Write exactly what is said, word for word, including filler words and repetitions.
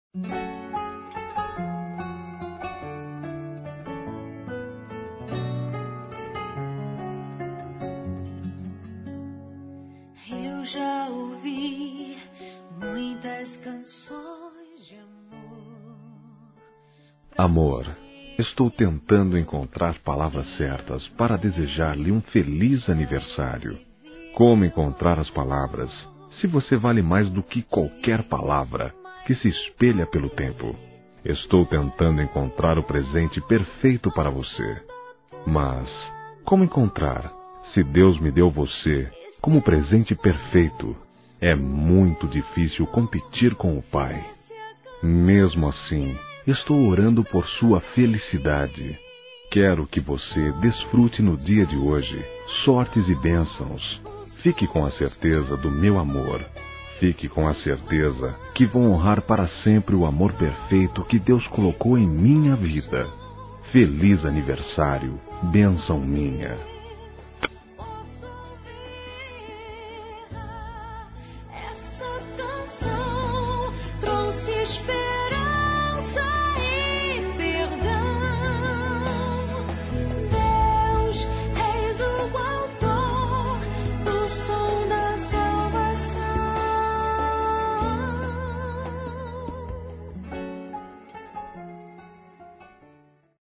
Eu já ouvi muitas canções de amor. Amor, estou tentando encontrar palavras certas para desejar-lhe um feliz aniversário. Como encontrar as palavras, se você vale mais do que qualquer palavra que se espelha pelo tempo? Estou tentando encontrar o presente perfeito para você. Mas, como encontrar, se Deus me deu você como presente perfeito? É muito difícil competir com o Pai. Mesmo assim, estou orando por sua felicidade. Quero que você desfrute no dia de hoje sortes e bênçãos. Fique com a certeza do meu amor. Fique com a certeza que vou honrar para sempre o amor perfeito que Deus colocou em minha vida. Feliz aniversário, bênção minha.